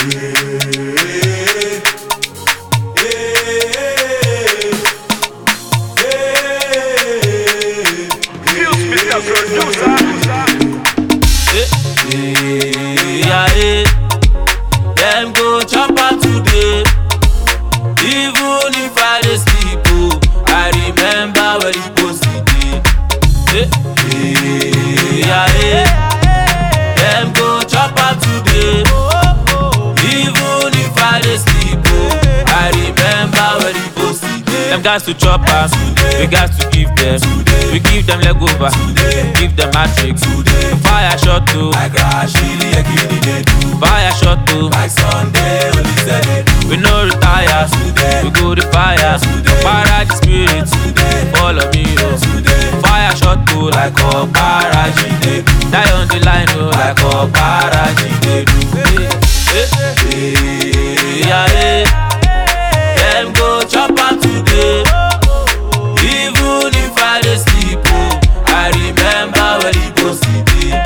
Them go chop out today. Even if I dey sleep, oh, I remember where the post it. Them go chop out today. Even if I dey sleep, oh, I remember where the post it. Them guys to chop us, we got to give them. We give them leg over, give them matrix. Fire shot too, I crash really a kid they do. fire shot too. Like Sunday, only Sunday. We no retire, we go the fire. Para the spirits, follow me, oh. Fire shot too, like a paraji they do. Die on the line, oh, like a paraji they do. Them go chop out today. Even if I dey sleep, oh, I remember where the post it.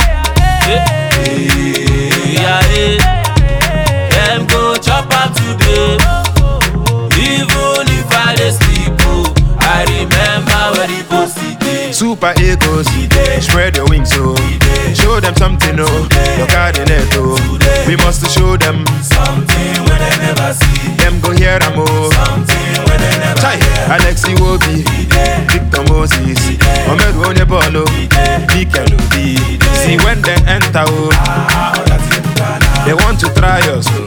Them go chop out today. Even if I dey sleep, oh, I remember where the post it. Super egos, spread your wings, oh. Show them something, oh. Your card in it, oh. We must show them Something when they never see. them go hear them, oh. Something when they never Chai, hear. Alexi Wobi, Victor Moses, Omed Onebolo, Mikel Obi. See when they enter, oh, they want to try us, oh.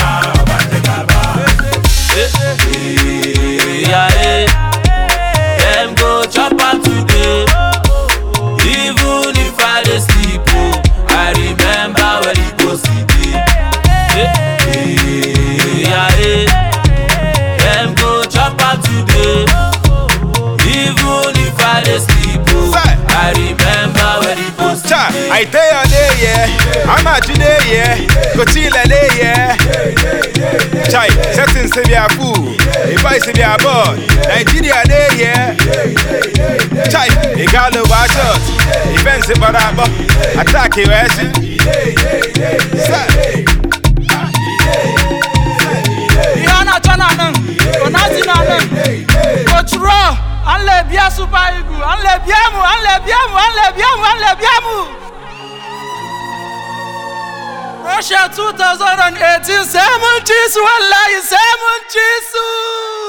Them go chop out today. Even if I dey sleep, oh, I remember where the post it. Them go chop out today. Even if I dey sleep, oh, I remember where the post it. Cha, I tell you day, yeah. I'm at today, yeah. Go chill a day, yeah. Chai, settings to be a fool. If I say be a boy, Nigeria day, yeah. Chai, you got to watch out. Events about that, attack you, Rihanna Chananan, Onati Nanan, Coach Raw, Anle Bia Super Eagle, Anle Biamu, Anle Biamu, Anle Biamu, Anle Biamu. Russia 2018, 7 Jesus, Wallahi, 7 Jesus.